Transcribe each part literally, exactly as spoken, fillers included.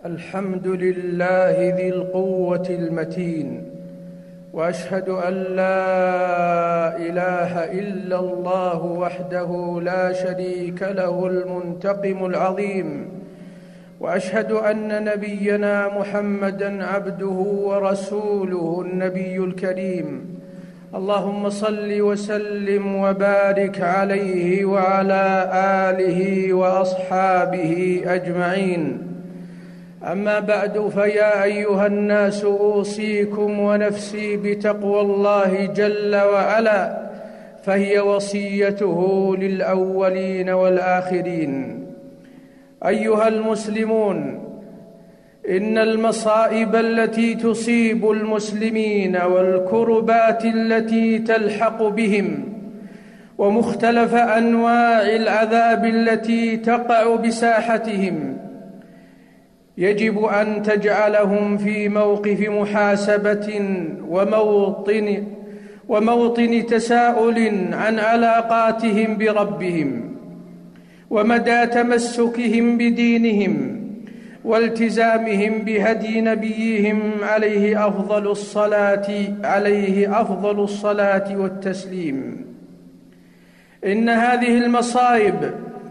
الحمد لله ذي القوة المتين، وأشهد أن لا إله إلا الله وحده لا شريك له المنتقم العظيم، وأشهد أن نبينا محمدًا عبده ورسوله النبي الكريم. اللهم صل وسلم وبارك عليه وعلى آله وأصحابه أجمعين. أما بعد، فيا أيها الناس أوصيكم ونفسي بتقوى الله جل وعلا، فهي وصيته للأولين والآخرين. أيها المسلمون، إن المصائب التي تصيب المسلمين والكربات التي تلحق بهم ومختلف أنواع العذاب التي تقع بساحتهم يجب أن تجعلهم في موقف محاسبة وموطن وموطن تساؤل عن علاقاتهم بربهم ومدى تمسكهم بدينهم والتزامهم بهدي نبيهم عليه أفضل الصلاة عليه أفضل الصلاة والتسليم. إن هذه المصائب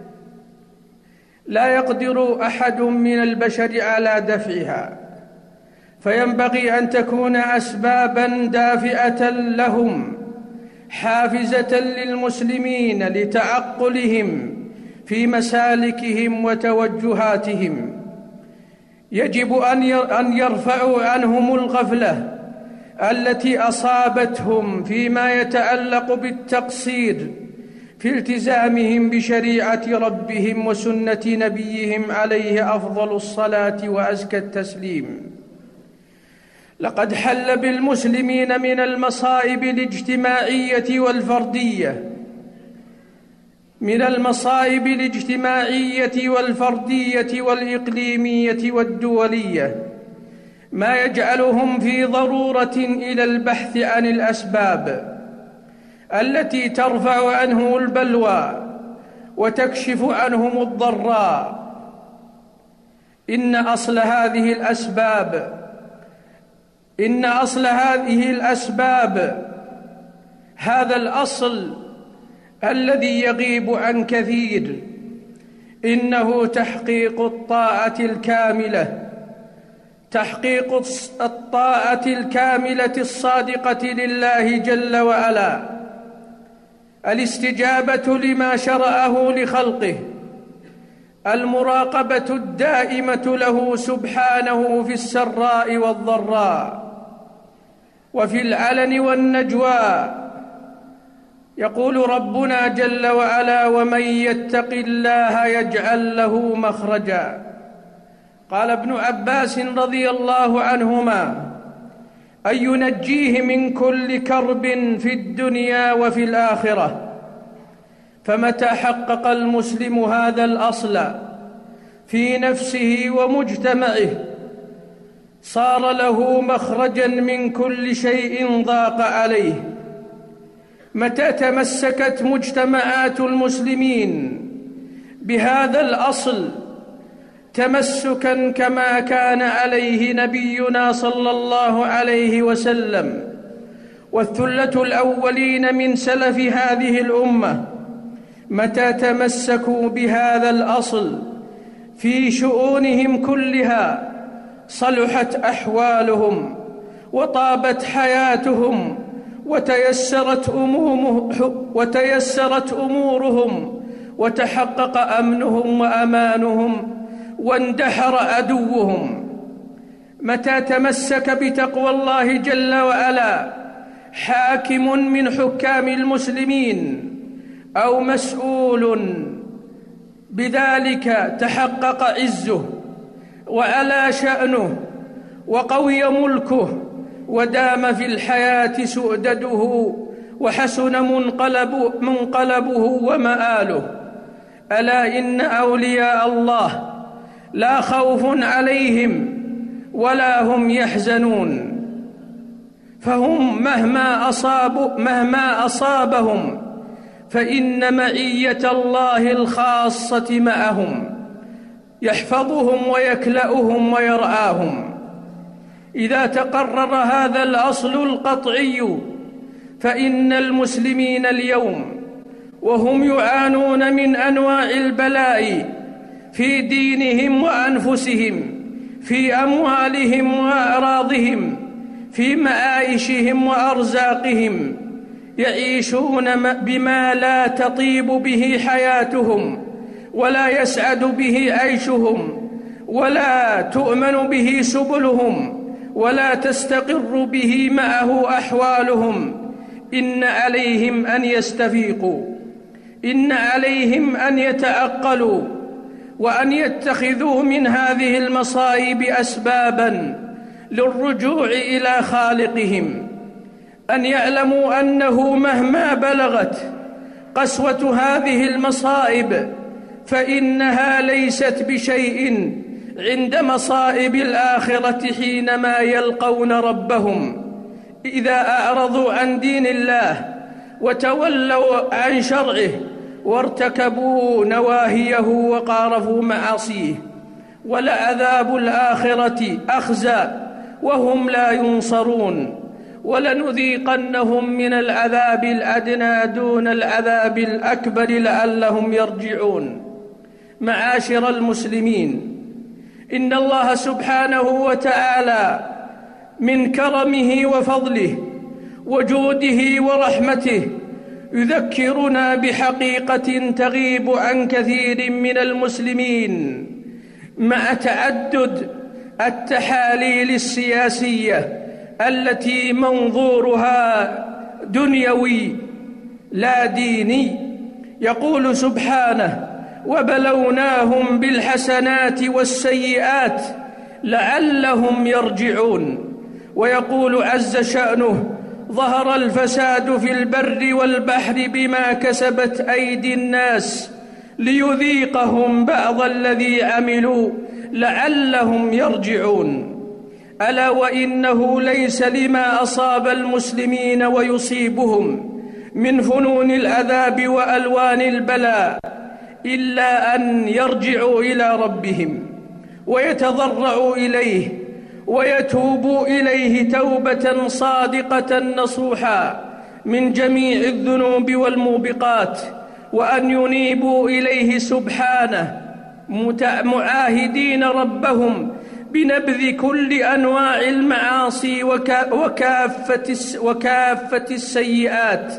لا يقدر أحد من البشر على دفعها، فينبغي أن تكون أسباباً دافئة لهم، حافزة للمسلمين لتعقلهم في مسالكهم وتوجهاتهم. يجب أن يرفعوا عنهم الغفلة التي أصابتهم فيما يتعلق بالتقصير في التزامهم بشريعة ربهم وسنة نبيهم عليه أفضل الصلاة وأزكى التسليم. لقد حل بالمسلمين من المصائب الاجتماعية والفردية من المصائب الاجتماعية والفردية والإقليمية والدولية ما يجعلهم في ضرورة إلى البحث عن الأسباب التي ترفع عنهم البلوى وتكشف عنهم الضراء. إن أصل هذه الأسباب إن أصل هذه الأسباب هذا الأصل الذي يغيب عن كثير، إنه تحقيق الطاعة الكاملة تحقيق الطاعة الكاملة الصادقة لله جل وعلا، الاستجابة لما شرعه لخلقه، المراقبة الدائمة له سبحانه في السراء والضراء وفي العلن والنجوى. يقول ربنا جل وعلا: ومن يتق الله يجعل له مخرجا. قال ابن عباس رضي الله عنهما: أن ينجيه من كل كرب في الدنيا وفي الآخرة. فمتى حقق المسلم هذا الأصل في نفسه ومجتمعه صار له مخرجا من كل شيء ضاق عليه. متى تمسكت مجتمعات المسلمين بهذا الأصل تمسكا كما كان عليه نبينا صلى الله عليه وسلم والثلة الأولين من سلف هذه الأمة، متى تمسكوا بهذا الأصل في شؤونهم كلها صلحت أحوالهم وطابت حياتهم وتيسرت أمورهم وتيسرت أمورهم وتحقق أمنهم وأمانهم واندحر عدوهم. متى تمسك بتقوى الله جل وعلا حاكم من حكام المسلمين أو مسؤول بذلك تحقق عزه وعلى شأنه وقوي ملكه ودام في الحياة سؤدده وحسن منقلب منقلبه ومآله. ألا إن أولياء الله لا خوف عليهم ولا هم يحزنون، فهم مهما أصابوا مهما أصابهم فإن معية الله الخاصة معهم، يحفظهم ويكلأهم ويرعاهم. إذا تقرر هذا الأصل القطعي فإن المسلمين اليوم وهم يعانون من أنواع البلاء في دينهم وأنفسهم، في أموالهم وأعراضهم، في معايشهم وأرزاقهم، يعيشون بما لا تطيب به حياتهم ولا يسعد به عيشهم ولا تؤمن به سبلهم ولا تستقر به معه أحوالهم. إن عليهم أن يستفيقوا، إن عليهم أن يتعقلوا، وأن يتخذوا من هذه المصائب أسباباً للرجوع إلى خالقهم، أن يعلموا أنه مهما بلغت قسوة هذه المصائب فإنها ليست بشيء عند مصائب الآخرة حينما يلقون ربهم إذا أعرضوا عن دين الله وتولوا عن شرعه وارتكبوا نواهيه وقارفوا معاصيه. ولعذاب الآخرة أخزى وهم لا ينصرون، ولنذيقنهم من العذاب الأدنى دون العذاب الأكبر لعلهم يرجعون. معاشر المسلمين، إن الله سبحانه وتعالى من كرمه وفضله وجوده ورحمته يذكرنا بحقيقة تغيب عن كثير من المسلمين مع تعدد التحاليل السياسية التي منظورها دنيوي لا ديني. يقول سبحانه: وبلوناهم بالحسنات والسيئات لعلهم يرجعون. ويقول عز شأنه: ظهر الفساد في البر والبحر بما كسبت أيدي الناس ليذيقهم بعض الذي عملوا لعلهم يرجعون. ألا وإنه ليس لما أصاب المسلمين ويصيبهم من فنون العذاب وألوان البلاء إلا أن يرجعوا إلى ربهم ويتضرعوا إليه ويتوبوا إليه توبة صادقة نصوحا من جميع الذنوب والموبقات، وأن ينيبوا إليه سبحانه معاهدين ربهم بنبذ كل أنواع المعاصي وكافة وكافة السيئات،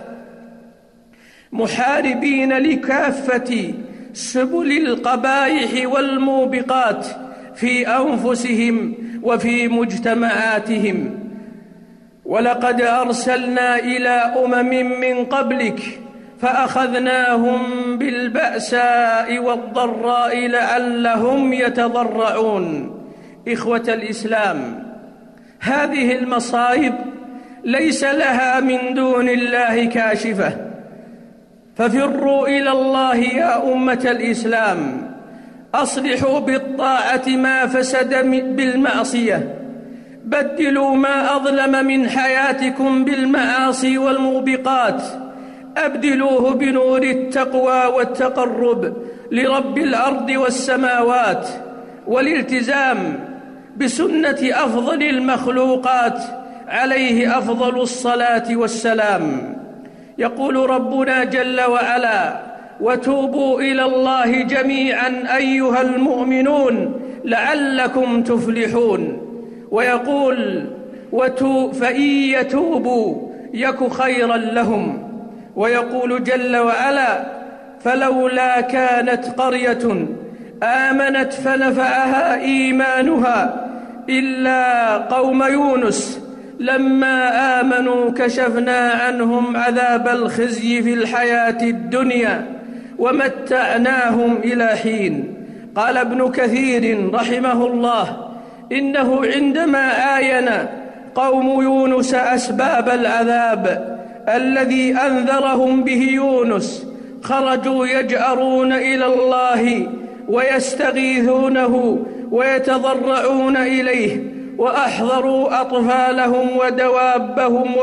محاربين لكافة سبل القبائح والموبقات في أنفسهم وفي مجتمعاتهم. ولقد أرسلنا إلى أمم من قبلك فأخذناهم بالبأساء والضراء لعلهم يتضرعون. إخوة الإسلام، هذه المصائب ليس لها من دون الله كاشفة، ففروا إلى الله يا أمة الإسلام، أصلحوا بالطاعة ما فسد بالمعصية، بدلوا ما أظلم من حياتكم بالمعاصي والموبقات، أبدلوه بنور التقوى والتقرب لرب الأرض والسماوات والالتزام بسنة أفضل المخلوقات عليه أفضل الصلاة والسلام. يقول ربنا جل وعلا: وتوبوا إلى الله جميعا أيها المؤمنون لعلكم تفلحون. ويقول: وتو فإن يتوبوا يك خيرا لهم. ويقول جل وعلا: فلولا كانت قرية آمنت فنفعها إيمانها إلا قوم يونس لما آمنوا كشفنا عنهم عذاب الخزي في الحياة الدنيا ومتعناهم إلى حين. قال ابن كثير رحمه الله: إنه عندما آين قوم يونس أسباب العذاب الذي أنذرهم به يونس خرجوا يجأرون إلى الله ويستغيثونه ويتضرعون إليه، وأحضروا أطفالهم ودوابهم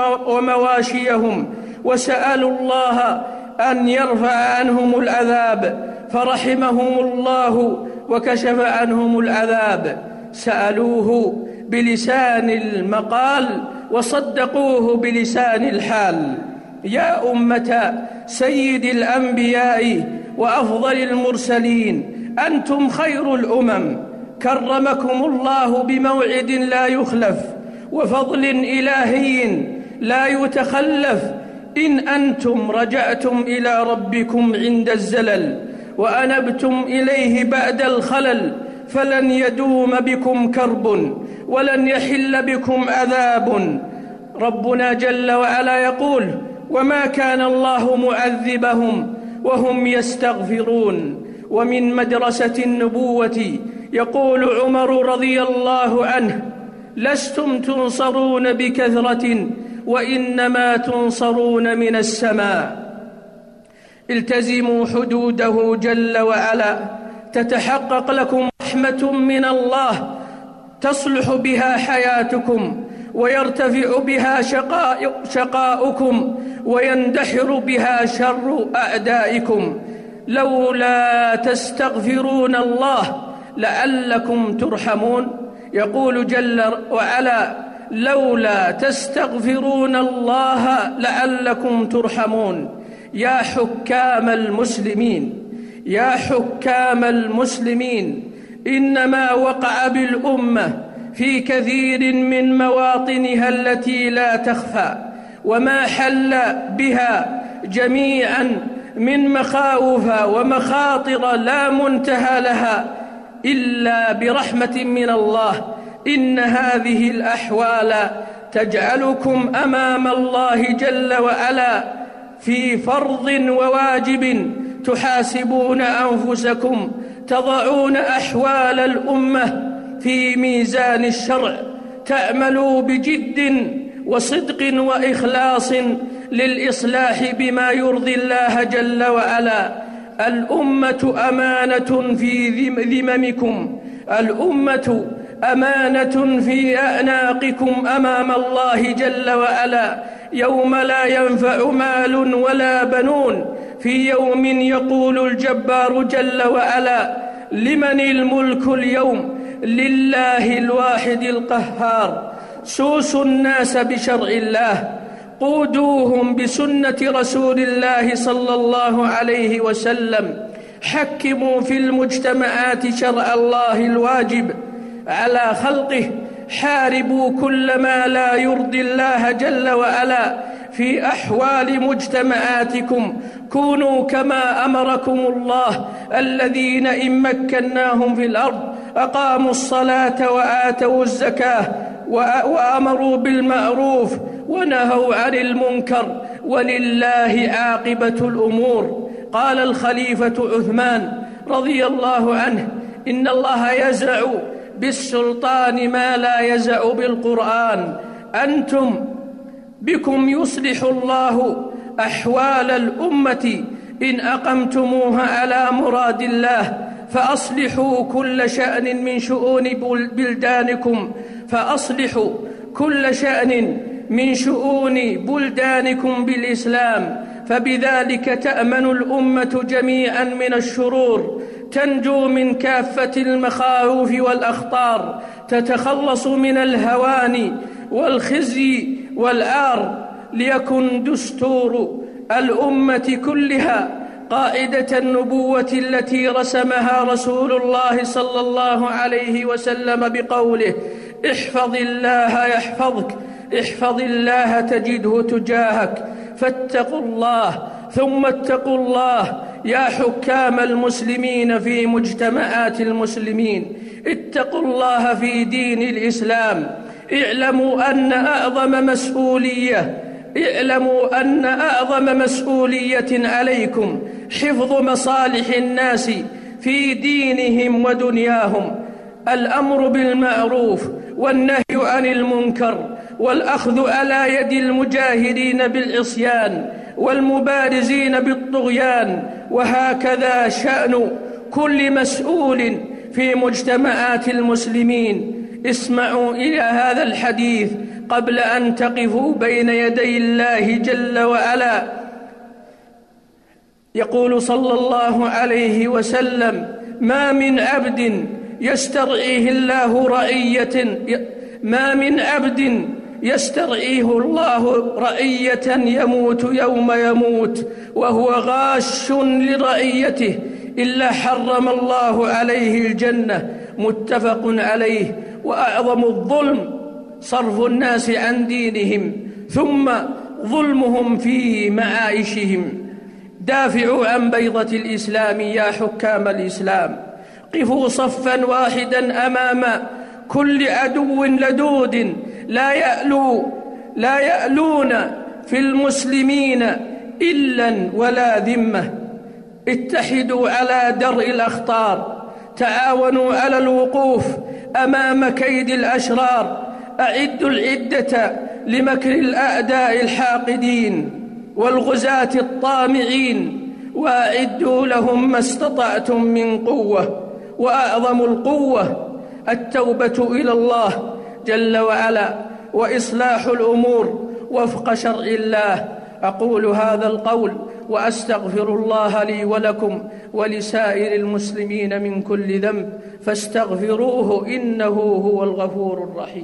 ومواشيهم وسألوا الله أن يرفع عنهم العذاب فرحمهم الله وكشف عنهم العذاب، سألوه بلسان المقال وصدقوه بلسان الحال. يا أمة سيد الأنبياء وأفضل المرسلين، أنتم خير الأمم، كرمكم الله بموعد لا يخلف وفضل إلهي لا يتخلف، إن أنتم رجعتم إلى ربكم عند الزلل وأنبتم إليه بعد الخلل، فلن يدوم بكم كرب ولن يحل بكم عذاب. ربنا جل وعلا يقول: وما كان الله معذبهم وهم يستغفرون. ومن مدرسة النبوة يقول عمر رضي الله عنه: لستم تنصرون بكثرة وإنما تنصرون من السماء. التزموا حدوده جل وعلا تتحقق لكم رحمة من الله تصلح بها حياتكم ويرتفع بها شقاء شقاؤكم ويندحر بها شر أعدائكم. لولا تستغفرون الله لعلكم ترحمون. يقول جل وعلا: لولا تستغفرون الله لعلكم ترحمون. يا حكام المسلمين، يا حكام المسلمين، إنما وقع بالأمة في كثير من مواطنها التي لا تخفى، وما حل بها جميعا من مخاوف ومخاطر لا منتهى لها إلا برحمة من الله. إن هذه الأحوال تجعلكم أمام الله جل وعلا في فرض وواجب، تحاسبون أنفسكم، تضعون أحوال الأمة في ميزان الشرع، تعملوا بجد وصدق وإخلاص للإصلاح بما يرضي الله جل وعلا. الأمة أمانة في ذممكم، الأمة أمانة في أعناقكم أمام الله جل وعلا، يوم لا ينفع مال ولا بنون، في يوم يقول الجبار جل وعلا: لمن الملك اليوم؟ لله الواحد القهار. سوسوا الناس بشرع الله، قودوهم بسنة رسول الله صلى الله عليه وسلم، حكموا في المجتمعات شرع الله الواجب على خلقه، حاربوا كل ما لا يرضي الله جل وعلا في أحوال مجتمعاتكم، كونوا كما أمركم الله، الذين إن مكناهم في الأرض أقاموا الصلاة وآتوا الزكاة وأمروا بالمعروف ونهوا عن المنكر، ولله عاقبة الأمور. قال الخليفة عثمان رضي الله عنه: إن الله يزع بالسلطان ما لا يزع بالقرآن. أنتم بكم يصلح الله أحوال الأمة إن أقمتموها على مراد الله، فأصلحوا كل شأن من شؤون بلدانكم فأصلحوا كل شأن من شؤون بلدانكم بالإسلام، فبذلك تأمن الأمة جميعا من الشرور، تنجو من كافة المخاوف والأخطار، تتخلص من الهوان والخزي والعار. ليكن دستور الأمة كلها قاعدة النبوة التي رسمها رسول الله صلى الله عليه وسلم بقوله: احفظ الله يحفظك، احفظ الله تجده تجاهك. فاتقوا الله ثم اتقوا الله يا حكام المسلمين في مجتمعات المسلمين، اتقوا الله في دين الإسلام. اعلموا أن أعظم مسؤولية اعلموا أن أعظم مسؤولية عليكم حفظ مصالح الناس في دينهم ودنياهم، الأمر بالمعروف والنهي عن المنكر، والأخذ على يد المجاهدين بالعصيان والمبارزين بالطغيان. وهكذا شأن كل مسؤول في مجتمعات المسلمين. اسمعوا إلى هذا الحديث قبل أن تقفوا بين يدي الله جل وعلا. يقول صلى الله عليه وسلم: ما من عبد يسترعيه الله رعية ما من عبد يسترعيه الله رعية يموت يوم يموت وهو غاش لرعيته إلا حرم الله عليه الجنة، متفق عليه. وأعظم الظلم صرف الناس عن دينهم ثم ظلمهم في معايشهم. دافعوا عن بيضة الإسلام يا حكام الإسلام، قفوا صفا واحدا أمام كل عدو لدود لا يألو لا يألون في المسلمين إلا ولا ذمة. اتحدوا على درء الأخطار، تعاونوا على الوقوف أمام كيد الأشرار، أعدوا العدة لمكر الأعداء الحاقدين والغزاة الطامعين، وأعدوا لهم ما استطعتم من قوة. وأعظم القوة التوبة إلى الله جل وعلا وإصلاح الأمور وفق شرع الله. أقول هذا القول وأستغفر الله لي ولكم ولسائر المسلمين من كل ذنب فاستغفروه إنه هو الغفور الرحيم.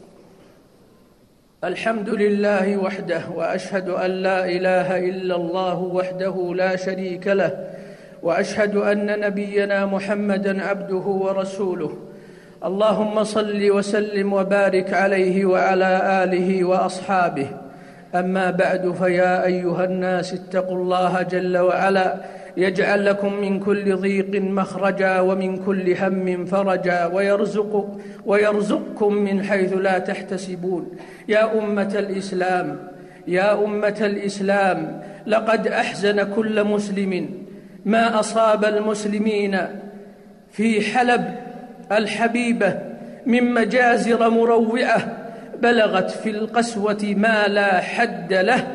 الحمد لله وحده، وأشهد أن لا إله إلا الله وحده لا شريك له، وأشهد أن نبينا محمدًا عبده ورسوله. اللهم صل وسلم وبارك عليه وعلى آله وأصحابه. أما بعد، فيا أيها الناس اتقوا الله جل وعلا يجعل لكم من كل ضيق مخرجا ومن كل هم فرجا ويرزق ويرزقكم من حيث لا تحتسبون. يا أمة الإسلام يا أمة الإسلام لقد أحزن كل مسلم ما أصاب المسلمين في حلب الحبيبة من مجازر مروعة بلغت في القسوة ما لا حد له،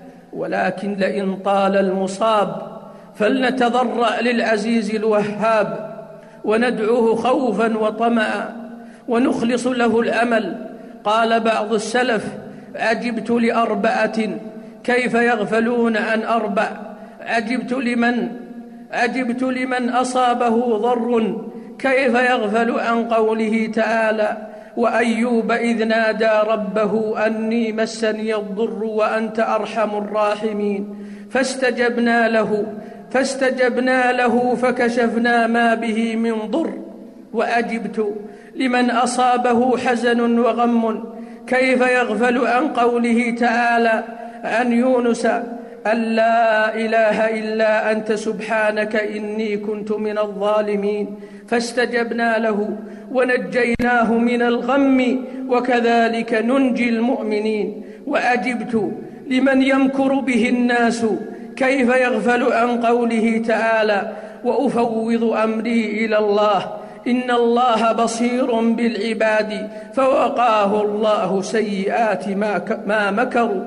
ولكن لئن طال المصاب فلنتضرع للعزيز الوهاب وندعوه خوفا وطمعا ونخلص له الأمل. قال بعض السلف: عجبت لأربعة كيف يغفلون عن أربع، عجبت لمن عجبت لمن أصابه ضر كيف يغفل عن قوله تعالى: وأيوب إذ نادى ربه أني مسني الضر وأنت أرحم الراحمين فاستجبنا له فاستجبنا له فكشفنا ما به من ضر. وأجبت لمن أصابه حزن وغم كيف يغفل عن قوله تعالى عن يونس: أن لا إله إلا أنت سبحانك إني كنت من الظالمين فاستجبنا له ونجيناه من الغم وكذلك ننجي المؤمنين. وأجبت لمن يمكر به الناس كيف يغفل عن قوله تعالى: وأفوض أمري إلى الله إن الله بصير بالعباد فوقاه الله سيئات ما مكروا.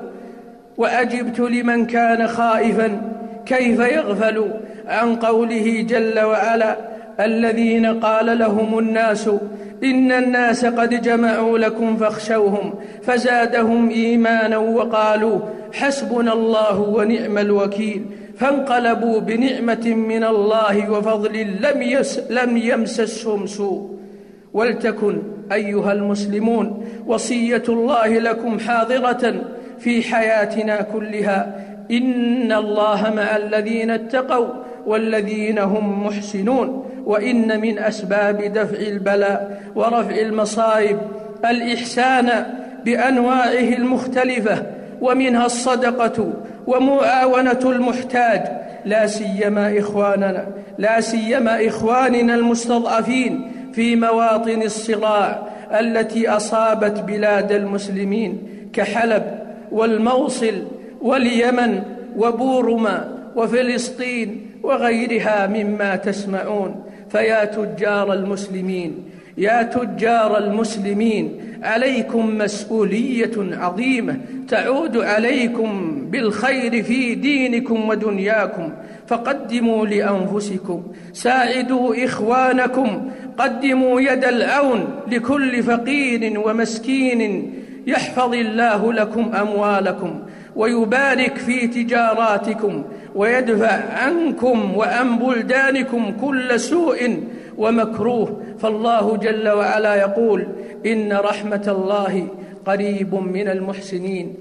وأجبت لمن كان خائفا كيف يغفل عن قوله جل وعلا: الذين قال لهم الناس إن الناس قد جمعوا لكم فاخشوهم فزادهم إيمانا وقالوا حسبنا الله ونعم الوكيل فانقلبوا بنعمة من الله وفضل لم, يس لم يمسسهم سوء. ولتكن أيها المسلمون وصية الله لكم حاضرة في حياتنا كلها: إن الله مع الذين اتقوا والذين هم محسنون. وإن من أسباب دفع البلاء ورفع المصائب الإحسان بأنواعه المختلفة، ومنها الصدقة ومعاونة المحتاج، لا سيما إخواننا لا سيما إخواننا المستضعفين في مواطن الصراع التي أصابت بلاد المسلمين كحلب والموصل واليمن وبورما وفلسطين وغيرها مما تسمعون. فيا تجار المسلمين يا تجار المسلمين عليكم مسؤولية عظيمة تعود عليكم بالخير في دينكم ودنياكم، فقدموا لأنفسكم، ساعدوا إخوانكم، قدموا يد العون لكل فقير ومسكين، يحفظ الله لكم أموالكم ويبارك في تجاراتكم ويدفع عنكم وعن بلدانكم كل سوء ومكروه. فالله جل وعلا يقول: إن رحمة الله قريب من المحسنين.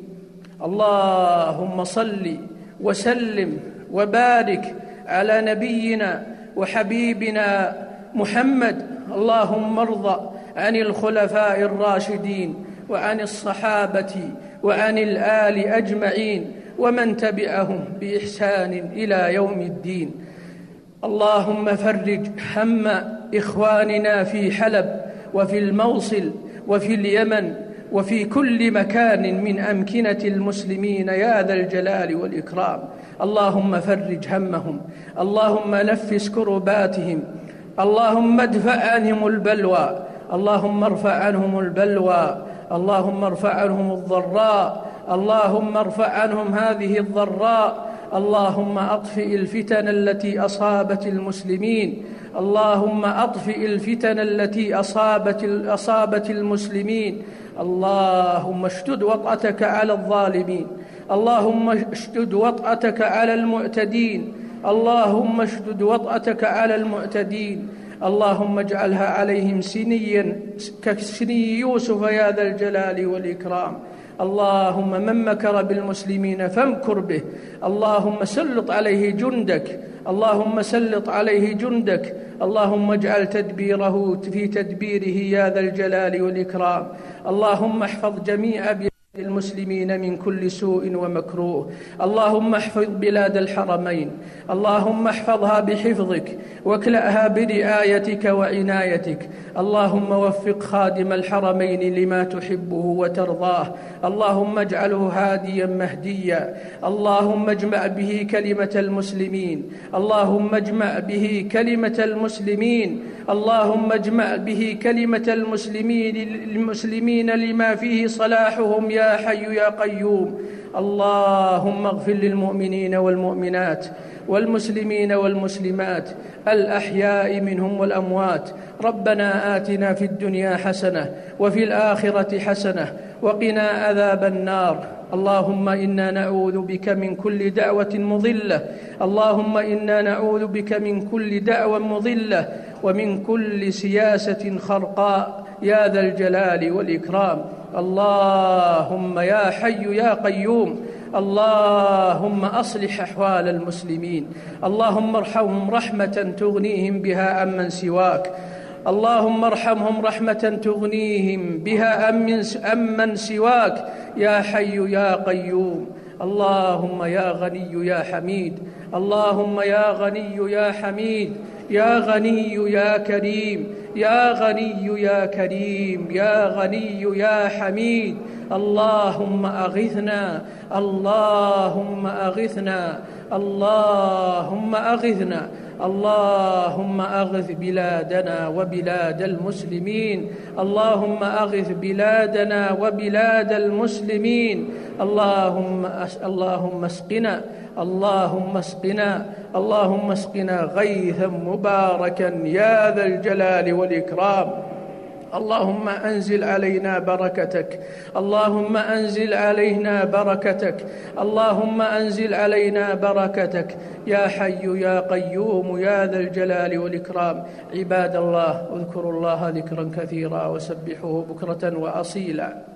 اللهم صل وسلم وبارك على نبينا وحبيبنا محمد. اللهم ارض عن الخلفاء الراشدين وعن الصحابة وعن الآل أجمعين ومن تبعهم بإحسان إلى يوم الدين. اللهم فرج هم إخواننا في حلب وفي الموصل وفي اليمن وفي كل مكان من أمكنة المسلمين يا ذا الجلال والإكرام. اللهم فرج همهم، اللهم نفس كرباتهم، اللهم ادفع عنهم البلوى، اللهم ارفع عنهم البلوى، اللهم ارفع عنهم الضراء، اللهم ارفع عنهم هذه الضراء، اللهم أطفئ الفتن التي أصابت المسلمين، اللهم أطفئ الفتن التي أصابت أصابت المسلمين. اللهم اشدد وطأتك على الظالمين، اللهم اشدد وطأتك على المعتدين، اللهم اشدد وطأتك على المعتدين. اللهم اجعلها عليهم سنيا كسني يوسف يا ذا الجلال والإكرام. اللهم من مكر بالمسلمين فامكر به، اللهم سلط عليه جندك، اللهم سلط عليه جندك، اللهم اجعل تدبيره في تدبيره يا ذا الجلال والإكرام. اللهم احفظ جميع المسلمين من كل سوء ومكروه. اللهم احفظ بلاد الحرمين، اللهم احفظها بحفظك واكلأها برعايتك وعنايتك. اللهم وفق خادم الحرمين لما تحبه وترضاه، اللهم اجعله هاديا مهديا، اللهم اجمع به كلمة المسلمين، اللهم اجمع به كلمة المسلمين، اللهم اجمع به كلمة المسلمين المسلمين لما فيه صلاحهم يا حي يا قيوم. اللهم اغفر للمؤمنين والمؤمنات والمسلمين والمسلمات الأحياء منهم والأموات. ربنا آتنا في الدنيا حسنة وفي الآخرة حسنة وقنا عذاب النار. اللهم إنا نعوذ بك من كل دعوة مضلة، اللهم إنا نعوذ بك من كل دعوة مضلة ومن كل سياسة خرقاء يا ذا الجلال والإكرام. اللهم يا حي يا قيوم، اللهم أصلح أحوال المسلمين، اللهم ارحمهم رحمة تغنيهم بها عمن سواك، اللهم ارحمهم رحمة تغنيهم بها عمن سواك يا حي يا قيوم. اللهم يا غني يا حميد، اللهم يا غني يا حميد، يا غني يا كريم، يا غني يا كريم، يا غني يا حميد. اللهم أغثنا، اللهم أغثنا، اللهم أغثنا، اللهم أغث بلادنا وبلاد المسلمين، اللهم أغث بلادنا وبلاد المسلمين. اللهم اللهم اسقنا، اللهم اسقنا، اللهم اسقنا غيثا مباركا يا ذا الجلال والإكرام. اللهم أنزل علينا بركتك، اللهم أنزل علينا بركتك، اللهم أنزل علينا بركتك يا حي يا قيوم يا ذا الجلال والإكرام. عباد الله، اذكروا الله ذكرا كثيرا وسبحوه بكرة وأصيلا.